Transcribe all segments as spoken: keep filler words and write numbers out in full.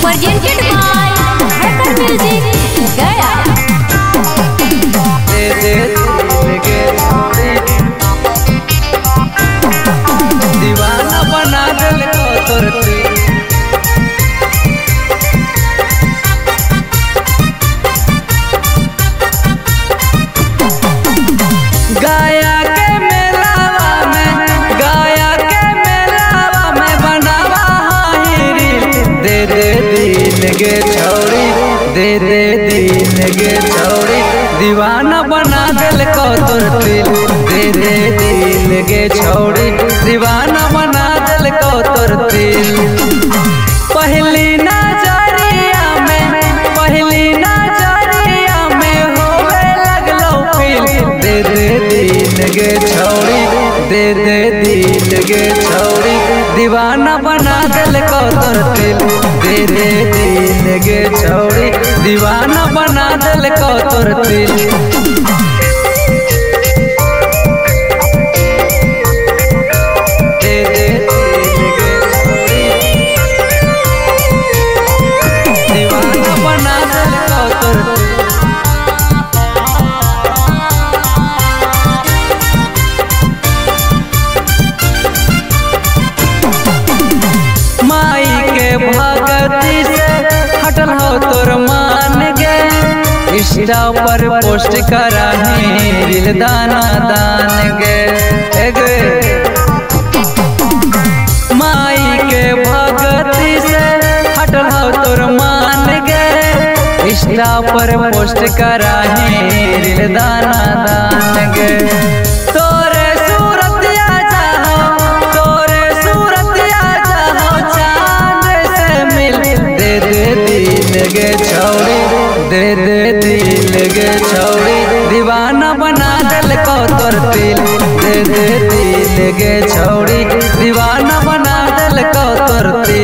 presented by Hacker Music Gaya। दे दे लगे दीवाना बना दिल को तुरती गाया के मेलावा में गाया के मेलावा में बनावा हीरी दे दे दिल गे छौरी दे दे दिल गे छौरी दीवाना बना दिल को तुरती दे दे दिल गे छौरी दीवाना बना दिल को तुरती पहली नजरिया में पहली नजरिया में होवे लगलो फील दे दे दिल गे छौरी दे दे दिल गे छौरी दीवाना बना दिल को तुरती दे दे दिल गे छौरी दीवाना बना दिल को तुरती भगती से हटल हो तोर मान गे इंस्टा पर पोस्ट करा रील दाना दान गे गे माई के भगती से हटल हो तोर मान गे इंस्टा पर पोस्ट करा रील दाना दान गे तोरे सूरत आ जाओ तोरे सूरत आ जाओ चांद से मिल दे दे दिल गे छौरी दे दे दिल गे छौरी दीवाना बना दिल को तुरती दे दे दिल गे छौरी दीवाना बना दिल को तुरती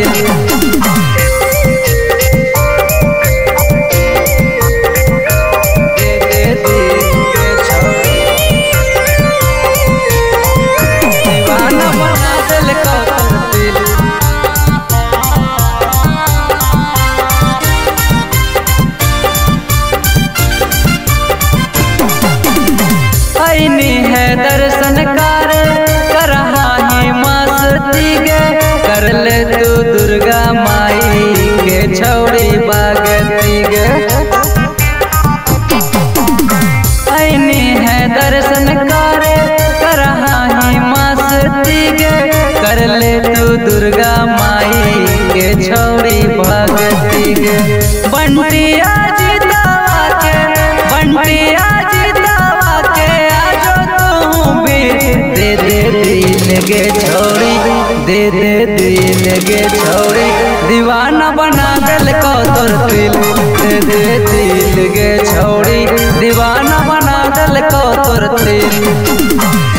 है दर्शन कर कर ही मस्ती गे कर ले तू दुर्गा माई के छौड़ी बागती गे ऐनी है दर्शन कर कर ही मस्ती गे कर ले तू दुर्गा माई के छौड़ी बागती गे बंटिया जितावा के बंटिया दे दे दिल गे छौरी दे दे दिल गे छौरी दीवाना बना दिल को तुरती दे दे दिल गे छौरी दीवाना बना दिल को तुरती।